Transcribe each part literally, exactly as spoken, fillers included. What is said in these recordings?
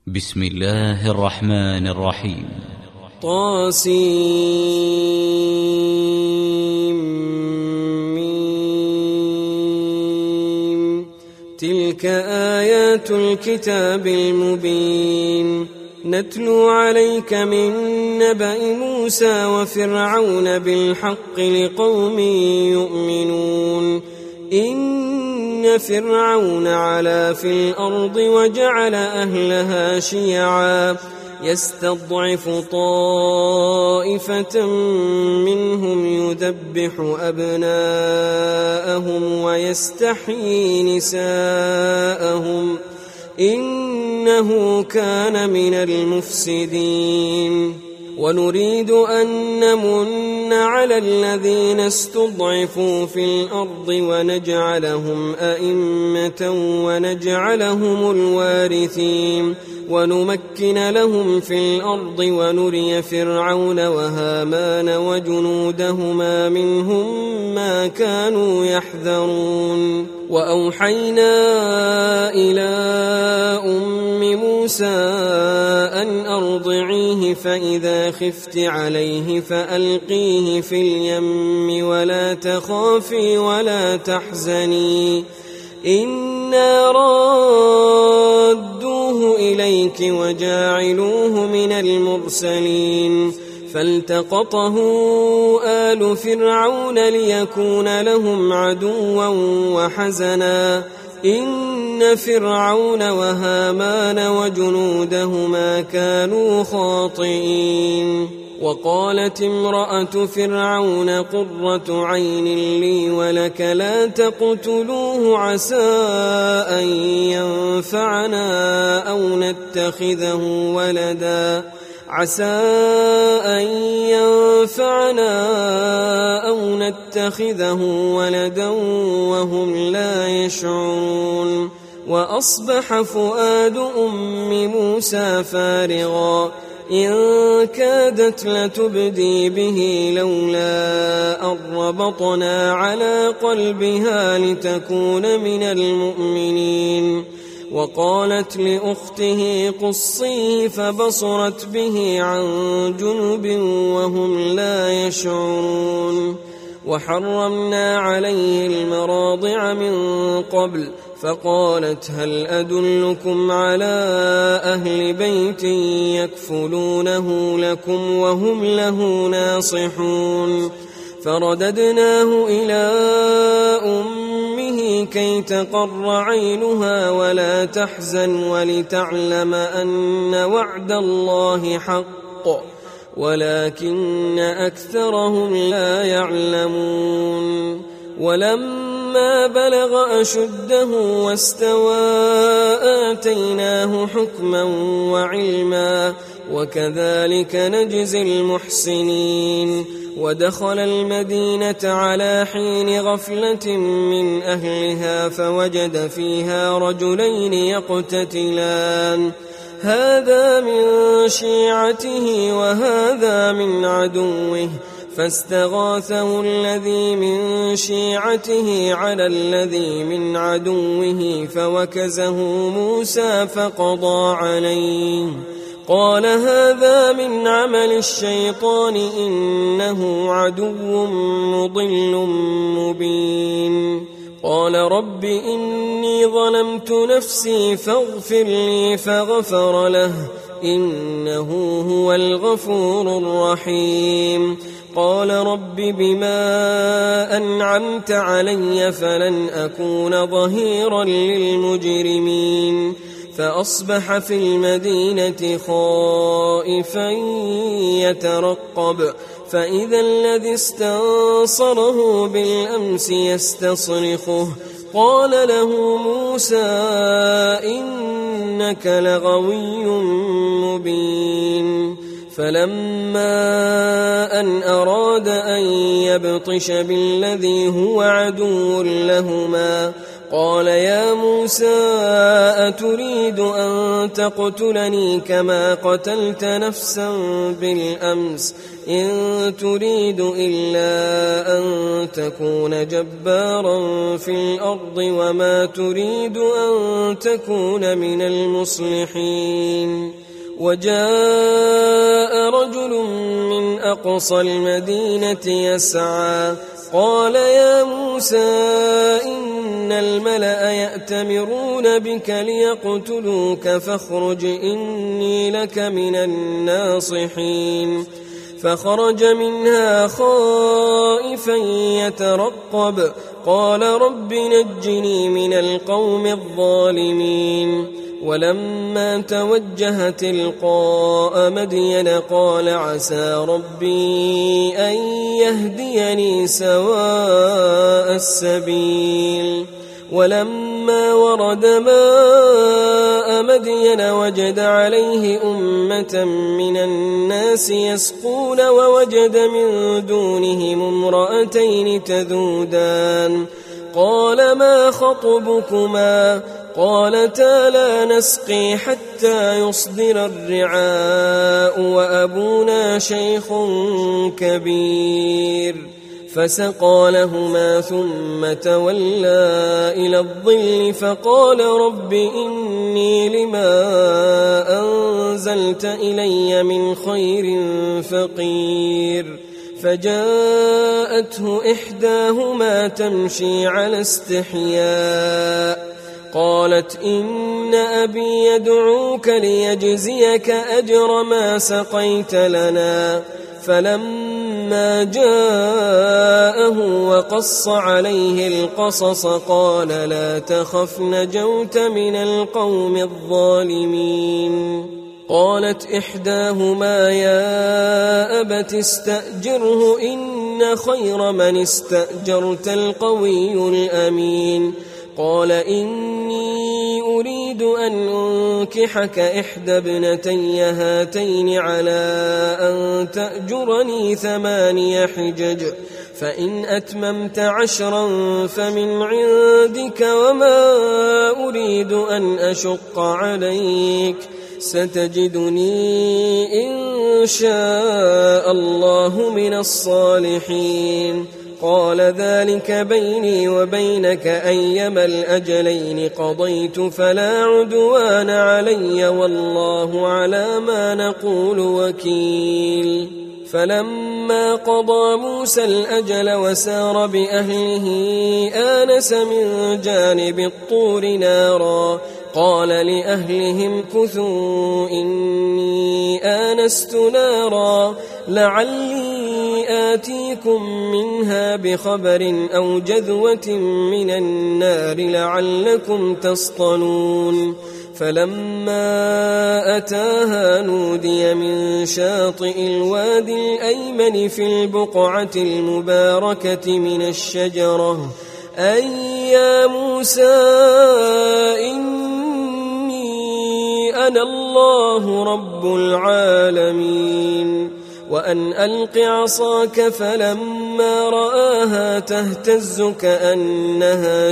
بسم الله الرحمن الرحيم. طاسيم. تلك آيات الكتاب المبين نتلو عليك من نبأ موسى وفرعون بالحق لقوم يؤمنون. إن فرعون علا في الأرض وجعل أهلها شيعا يستضعف طائفة منهم يذبح أبناءهم ويستحيي نساءهم إنه كان من المفسدين. ونريد أن نمن على الذين استضعفوا في الأرض ونجعلهم أئمة ونجعلهم الوارثين ونمكن لهم في الأرض ونري فرعون وهامان وجنودهما منهم ما كانوا يحذرون. وأوحينا إلى أم موسى أن أرضعيه فإذا خفت عليه فألقيه في اليم ولا تخافي ولا تحزني إنا رادوه إليك وجاعلوه من المرسلين. فالتقطه آل فرعون ليكون لهم عدوا وحزنا إن فرعون وهامان وجنودهما كانوا خاطئين. وقالت امرأة فرعون قرة عين لي ولك لا تقتلوه عسى أن ينفعنا أو نتخذه ولدا عسى أن ينفعنا أو نتخذه ولدا وهم لا يشعرون. وأصبح فؤاد أم موسى فارغا إن كادت لتبدي به لولا أن ربطنا على قلبها لتكون من المؤمنين. وقالت لأخته قصيه فبصرت به عن جنب وهم لا يشعرون. وحرمنا عليه المراضع من قبل فقالت هل أدلكم على أهل بيت يكفلونه لكم وهم له ناصحون. فرددناه إلى أمه كي تقر عينها ولا تحزن ولتعلم أن وعد الله حق ولكن أكثرهم لا يعلمون. ولما بلغ أشده واستوى آتيناه حكما وعلما وكذلك نجزي المحسنين. ودخل المدينة على حين غفلة من أهلها فوجد فيها رجلين يقتتلان هذا من شيعته وهذا من عدوه فاستغاثه الذي من شيعته على الذي من عدوه فوكزه موسى فقضى عليه قال هذا من عمل الشيطان إنه عدو مضل مبين. قال رب إني ظلمت نفسي فاغفر لي فغفر له إنه هو الغفور الرحيم. قال رب بما أنعمت علي فلن أكون ظهيرا للمجرمين. فأصبح في المدينة خائفا يترقب فإذا الذي استنصره بالأمس يستصرخه قال له موسى إنك لغوي مبين. فلما أن أراد أن يبطش بالذي هو عدو لهما قال يا موسى أتريد أن تقتلني كما قتلت نفسا بالأمس إن تريد إلا أن تكون جبارا في الأرض وما تريد أن تكون من المصلحين. وجاء رجل من أقصى المدينة يسعى قال يا موسى إن الملأ يأتمرون بك ليقتلوك فاخرج إني لك من الناصحين. فخرج منها خائفا يترقب قال رب نجني من القوم الظالمين. ولما توجه تلقاء مدين قال عسى ربي أن يهديني سواء السبيل. ولما ورد ماء مدين وجد عليه أمة من الناس يسقون ووجد من دونهم امرأتين تذودان قال ما خطبكما قالتا لا نسقي حتى يصدر الرعاء وأبونا شيخ كبير. فسقى لهما ثم تولى إلى الظل فقال رب إني لما أنزلت إلي من خير فقير. فجاءته إحداهما تمشي على استحياء قالت إن أبي يدعوك ليجزيك أجر ما سقيت لنا. فلما جاءه وقص عليه القصص قال لا تخف نجوت من القوم الظالمين. قالت إحداهما يا أبت استأجره إن خير من استأجرت القوي الأمين. قال إني أريد أن أنكحك إحدى ابنتي هاتين على أن تأجرني ثماني حجج فإن أتممت عشرا فمن عندك وما أريد أن أشق عليك ستجدني إن شاء الله من الصالحين. قال ذلك بيني وبينك أيما الأجلين قضيت فلا عدوان علي والله على ما نقول وكيل. فلما قضى موسى الأجل وسار بأهله آنس من جانب الطور نارا قال لأهلهم كثوا إني آنست نارا لعلي آتيكم منها بخبر أو جذوة من النار لعلكم تصطلون. فلما أتاها نودي من شاطئ الوادي الأيمن في البقعة المباركة من الشجرة أي يا موسى إني أنا الله رب العالمين. وأن ألق عصاك فلما رآها تهتز كأنها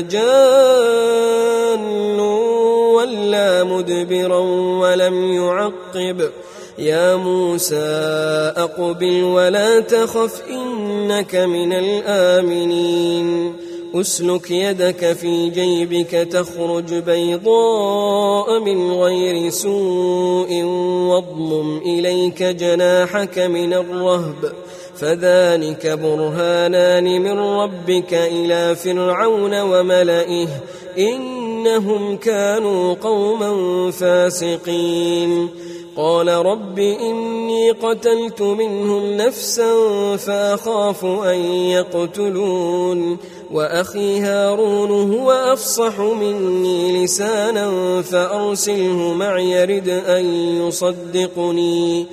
جان ولا مدبرا ولم يعقب. يا موسى أقبل ولا تخف إنك من الآمنين. أسلك يدك في جيبك تخرج بيضاء من غير سوء واضمم إليك جناحك من الرهب فذلك برهانان من ربك إلى فرعون وملئه إنهم كانوا قوما فاسقين. قال رب إني قتلت منهم نفسا فأخاف أن يقتلون وأخي هارون هو أفصح مني لسانا فأرسله معي يرد أن يصدقني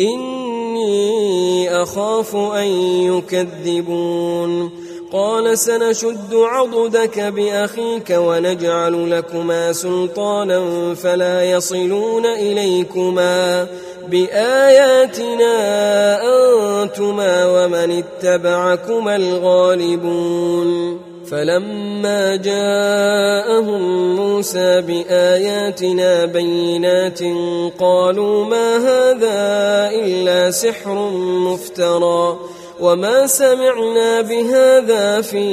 إني أخاف أن يكذبون. قال سنشد عضدك بأخيك ونجعل لكما سلطانا فلا يصلون إليكما بآياتنا أنتما ومن اتبعكما الغالبون. فلما جاءهم موسى بآياتنا بينات قالوا ما هذا إلا سحر مفترى وما سمعنا بهذا في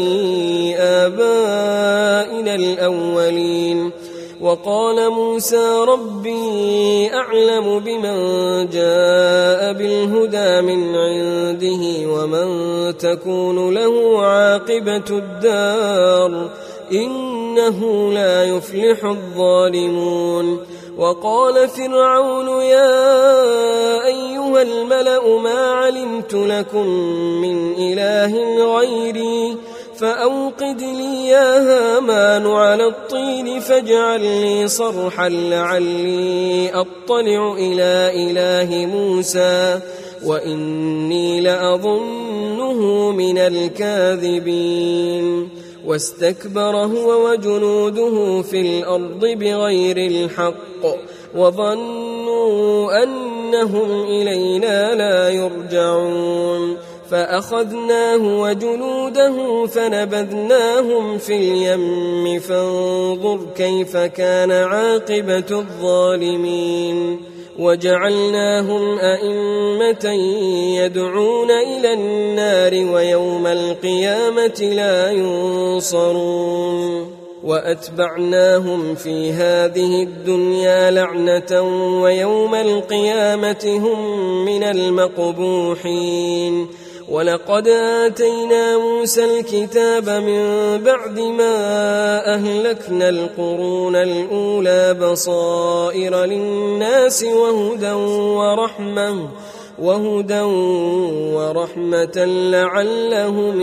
آبائنا الأولين. وقال موسى ربي أعلم بمن جاء بالهدى من عنده ومن تكون له عاقبة الدار إنه لا يفلح الظالمون. وقال فرعون يا أيها الملأ ما علمت لكم من إله غيري فأوقد لي يا هامان على الطين فاجعل لي صرحا لعلي أطلع إلى إله موسى وإني لأظنه من الكاذبين. واستكبر هو وجنوده في الأرض بغير الحق وظنوا أنهم إلينا لا يرجعون فأخذناه وجنوده فنبذناهم في اليم فانظر كيف كان عاقبة الظالمين. وجعلناهم أئمة يدعون إلى النار ويوم القيامة لا ينصرون. وأتبعناهم في هذه الدنيا لعنة ويوم القيامة هم من المقبوحين. ولقد آتينا موسى الكتاب من بعد ما أهلكنا القرون الأولى بصائر للناس وهدى ورحمة وهدى ورحمة لعلهم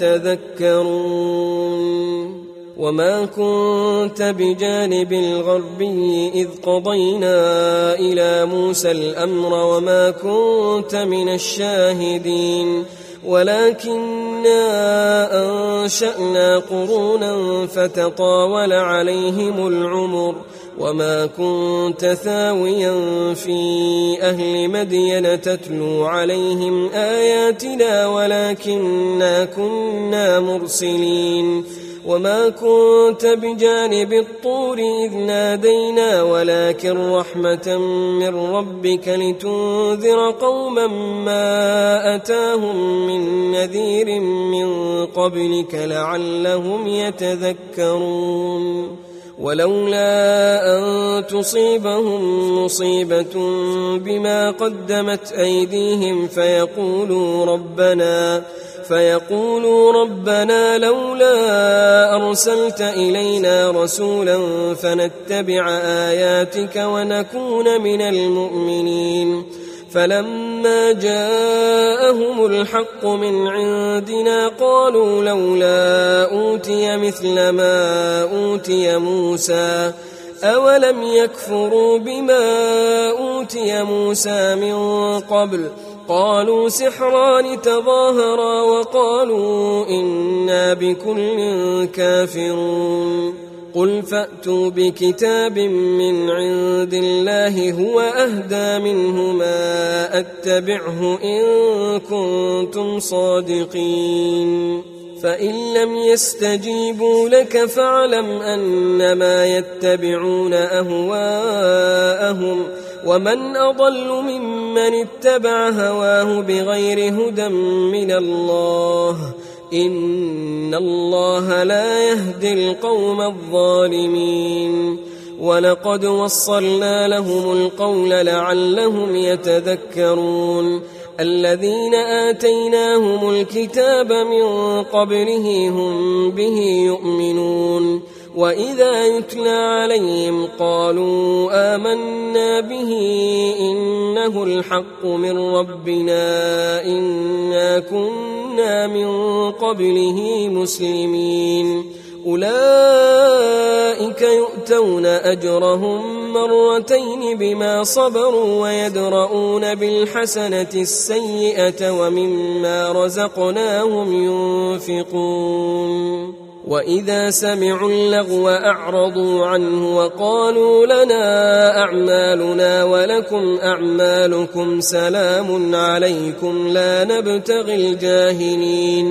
يتذكرون. وما كنت بجانب الغربي إذ قضينا إلى موسى الأمر وما كنت من الشاهدين ولكننا أنشأنا قرونا فتطاول عليهم العمر وما كنت ثاويا في أهل مدين تتلو عليهم آياتنا ولكننا كنا مرسلين. وما كنت بجانب الطور إذ نادينا ولكن رحمة من ربك لتنذر قوما ما أتاهم من نذير من قبلك لعلهم يتذكرون. ولولا أن تصيبهم مصيبة بما قدمت أيديهم فيقولوا ربنا فيقولوا ربنا لولا أرسلت إلينا رسولا فنتبع آياتك ونكون من المؤمنين. فلما جاءهم الحق من عندنا قالوا لولا أوتي مثل ما أوتي موسى أولم يكفروا بما أوتي موسى من قبل قالوا سحران تظاهرا وقالوا إنا بكل كافرون. قل فأتوا بكتاب من عند الله هو أهدى منهما أتبعه إن كنتم صادقين. فإن لم يستجيبوا لك فاعلم أنما يتبعون أهواءهم ومن أضل ممن اتبع هواه بغير هدى من الله إن الله لا يهدي القوم الظالمين. ولقد وصلنا لهم القول لعلهم يتذكرون. الذين آتيناهم الكتاب من قبله هم به يؤمنون وإذا يتلى عليهم قالوا آمنا به إنه الحق من ربنا إنا كنا من قبله مسلمين. أولئك يؤتون أجرهم مرتين بما صبروا ويدرؤون بالحسنة السيئة ومما رزقناهم ينفقون. وإذا سمعوا اللغو أعرضوا عنه وقالوا لنا أعمالنا ولكم أعمالكم سلام عليكم لا نبتغي الجاهلين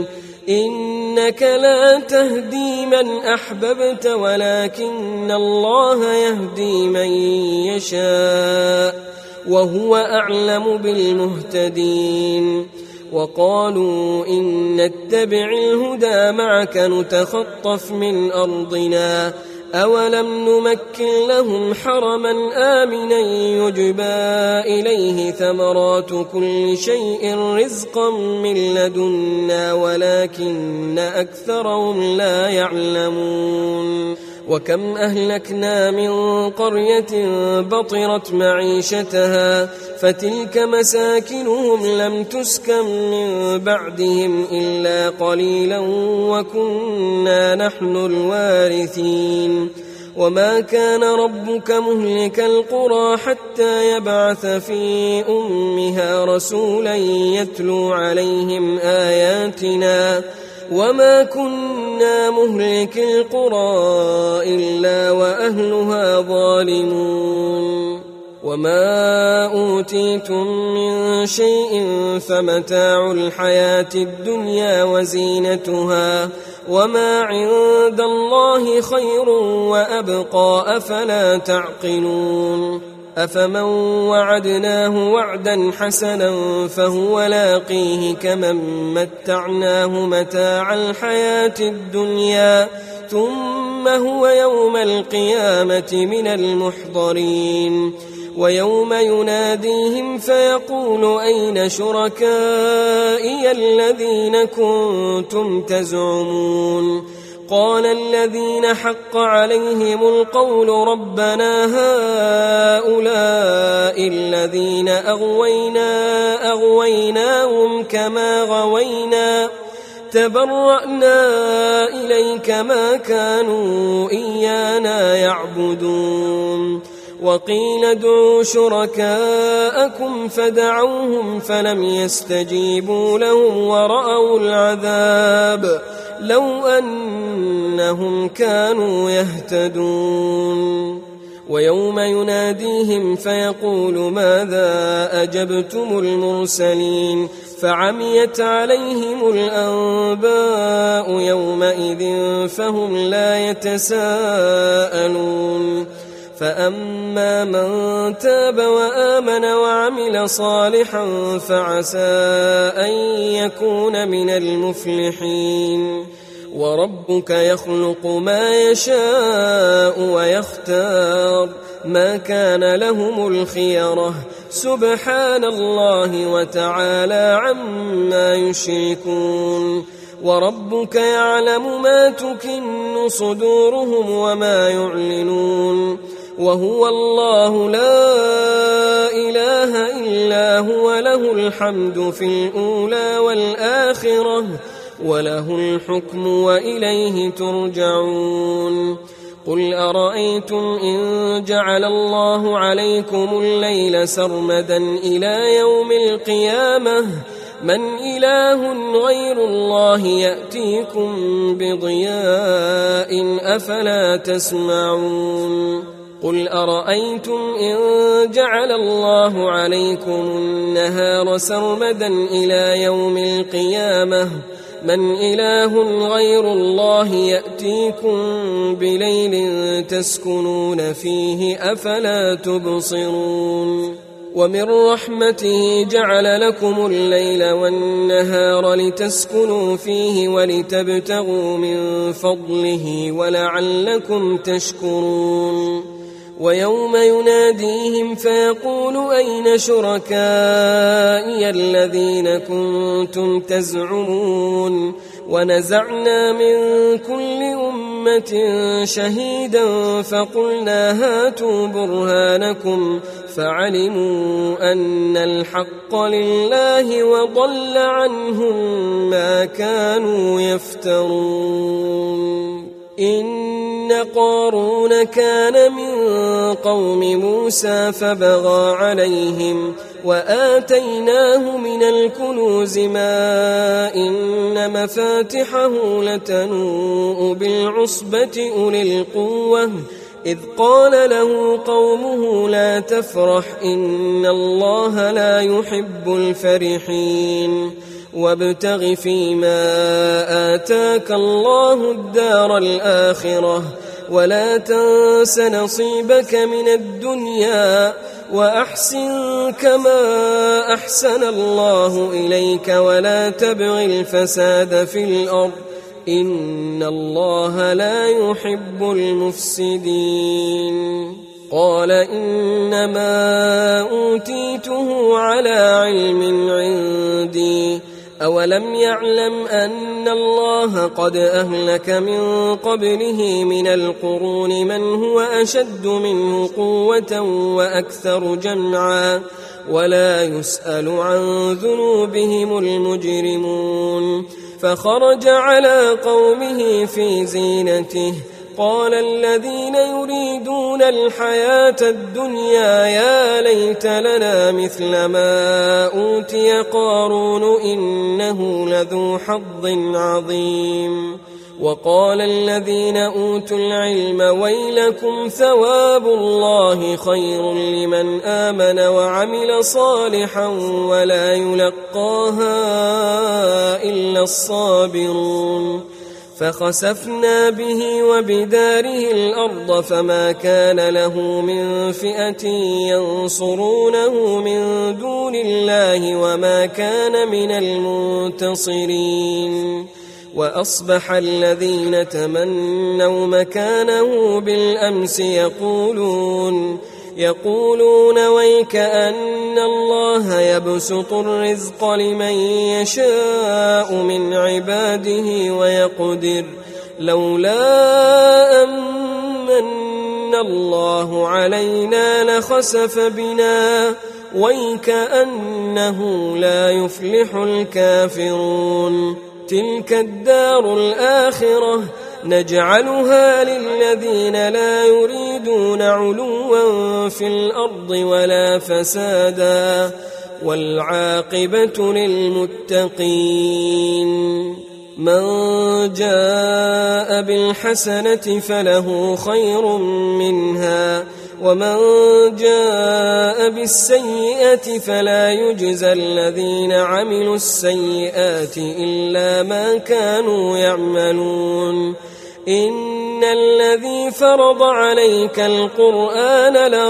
إنك لا تهدي من أحببت ولكن الله يهدي من يشاء وهو أعلم بالمهتدين. وقالوا إن نتبع الهدى معك نتخطف من أرضنا أولم نمكن لهم حرما آمنا يجبى إليه ثمرات كل شيء رزقا من لدنا ولكن أكثرهم لا يعلمون. وكم أهلكنا من قرية بطرت معيشتها فتلك مساكنهم لم تسكن من بعدهم إلا قليلا وكنا نحن الوارثين. وما كان ربك مهلك القرى حتى يبعث في أمها رسولا يتلو عليهم آياتنا وما كنا مهلك القرى إلا وأهلها ظالمون. وما أوتيتم من شيء فمتاع الحياة الدنيا وزينتها وما عند الله خير وأبقى أفلا تعقلون. أفمن وعدناه وعدا حسنا فهو لاقيه كمن متعناه متاع الحياة الدنيا ثم هو يوم القيامة من المحضرين. ويوم يناديهم فيقول أين شركائي الذين كنتم تزعمون قال الذين حق عليهم القول ربنا هؤلاء الذين أغوينا أغويناهم كما غوينا تبرأنا إليك ما كانوا إيانا يعبدون. وقيل ادعوا شركاءكم فدعوهم فلم يستجيبوا لهم ورأوا العذاب لو أنهم كانوا يهتدون. ويوم يناديهم فيقول ماذا أجبتم المرسلين فعميت عليهم الأنباء يومئذ فهم لا يتساءلون. فأما من تاب وآمن وعمل صالحا فعسى أن يكون من المفلحين. وربك يخلق ما يشاء ويختار ما كان لهم الخيرة سبحان الله وتعالى عما يشركون. وربك يعلم ما تكن صدورهم وما يعلنون وهو الله لا إله إلا هو له الحمد في الأولى والآخرة وله الحكم وإليه ترجعون. قل أرأيتم إن جعل الله عليكم الليل سرمدا إلى يوم القيامة من إله غير الله يأتيكم بضياء أفلا تسمعون. قل أرأيتم إن جعل الله عليكم النهار سرمدا إلى يوم القيامة من إله غير الله يأتيكم بليل تسكنون فيه أفلا تبصرون. ومن رحمته جعل لكم الليل والنهار لتسكنوا فيه ولتبتغوا من فضله ولعلكم تشكرون. ويوم يناديهم فيقول أين شركائي الذين كنتم تزعمون ونزعنا من كل أمة شهيدا فقلنا هاتوا برهانكم فعلموا أن الحق لله وضل عنهم ما كانوا يفترون. إن قارون كان من قوم موسى فبغى عليهم وآتيناه من الكنوز ما إن مفاتحه لتنوء بالعصبة أولي القوة إذ قال له قومه لا تفرح إن الله لا يحب الفرحين. وابتغ فيما آتاك الله الدار الآخرة ولا تنس نصيبك من الدنيا وأحسن كما أحسن الله إليك ولا تبغ الفساد في الأرض إن الله لا يحب المفسدين. قال إنما أوتيته على علم عندي أولم يعلم أن الله قد أهلك من قبله من القرون من هو أشد منه قوة وأكثر جمعا ولا يسأل عن ذنوبهم المجرمون. فخرج على قومه في زينته قال الذين يريدون الحياة الدنيا يا ليت لنا مثل ما أوتي قارون إنه لذو حظ عظيم. وقال الذين أوتوا العلم ويلكم ثواب الله خير لمن آمن وعمل صالحا ولا يلقاها إلا الصابرون. فخسفنا به وبداره الأرض فما كان له من فئة ينصرونه من دون الله وما كان من المنتصرين. وأصبح الذين تمنوا مكانه بالأمس يقولون يقولون ويك أن الله يبسط الرزق لمن يشاء من عباده ويقدر لولا أمن الله علينا لخسف بنا ويك أنه لا يفلح الكافرون. تلك الدار الآخرة نجعلها للذين لا يريدون علوا في الأرض ولا فسادا والعاقبة للمتقين. من جاء بالحسنة فله خير منها ومن جاء بالسيئة فلا يجزى الذين عملوا السيئات إلا ما كانوا يعملون. إن الذي فرض عليك القرآن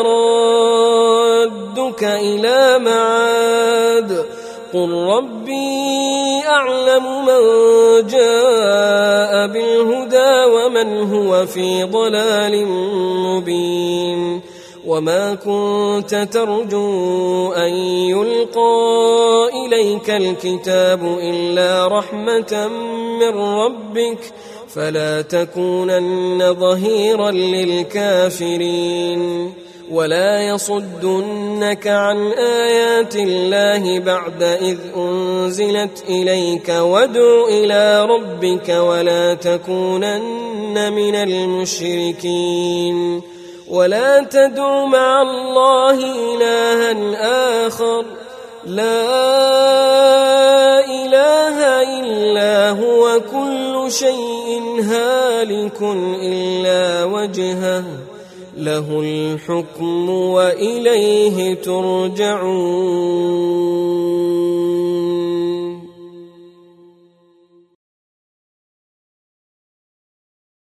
لرادك إلى معاد قل ربي أعلم من جاء بالهدى ومن هو في ضلال مبين. وما كنت ترجو أن يلقى إليك الكتاب إلا رحمة من ربك فلا تكونن ظهيرا للكافرين. ولا يصدنك عن آيات الله بعد إذ أنزلت إليك وادع إلى ربك ولا تكونن من المشركين. ولا تدع مع الله إلها آخر لا إله إلا هو كل شيء هالك إلا وجهه له الحكم وإليه ترجعون.